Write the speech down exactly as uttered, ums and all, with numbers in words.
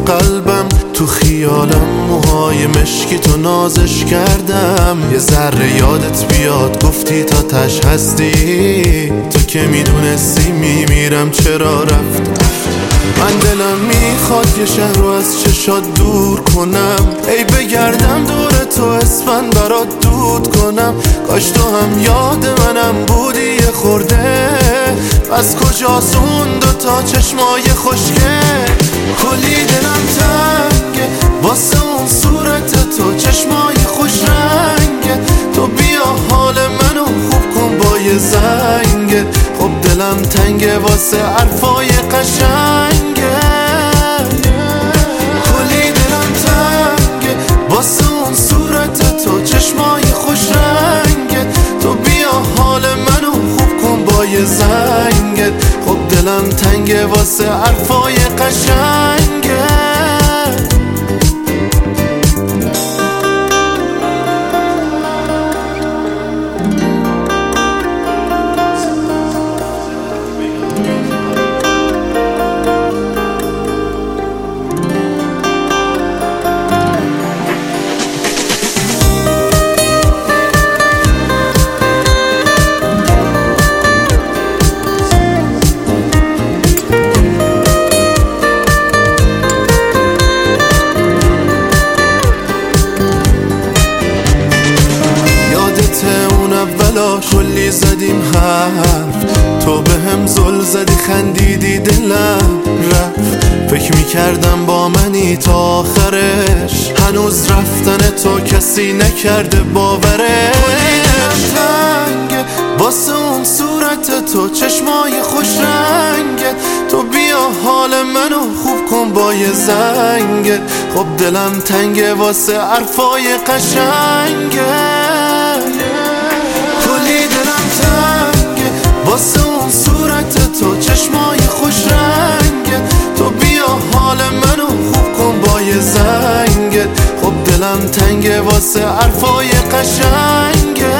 قلبم، تو خیالم موهای مشکی تو نازش کردم. یه ذره یادت بیاد گفتی تا تش هستی، تو که میدونستی میمیرم چرا رفت. من دلم میخواد یه شهر رو از چشات دور کنم، ای بگردم دور تو اسفند برات دود کنم. کاش تو هم یاد منم بودی یه خورده، بس کجاست اون دوتا چشمای خوشگه. کلی دلم تنگه واسه اون صورت تو، چشمای خوش رنگه. تو بیا حال منو خوب کن با یه زنگه. خب دلم تنگه واسه حرفای قشنگه. کلی دلم تنگه واسه اون صورت تو، چشمای خوش رنگه. تو بیا حال منو خوب کن با یه زنگه. خب دلم تنگه واسه حرفای قشنگه. کلی زدیم حرف، تو به هم زل زدی خندیدی دلم رفت. فکر میکردم با منی تا آخرش، هنوز رفتن تو کسی نکرده باورش. تنگه واسه اون صورت تو، چشمای خوش رنگه. تو بیا حال منو خوب کن با یه زنگه. خب دلم تنگه واسه حرفای قشنگه. واسه اون صورت تو، چشمای خوش رنگه. تو بیا حال منو خوب کن با یه زنگه. خب دلم تنگه واسه حرفای قشنگه.